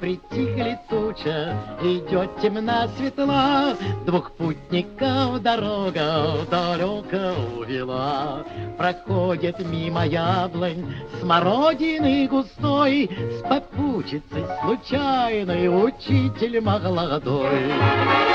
притихли туча, идет темна светла, двух путников дорога далеко увела. Проходит мимо яблонь смородины густой, с попутчицей случайной учитель молодой.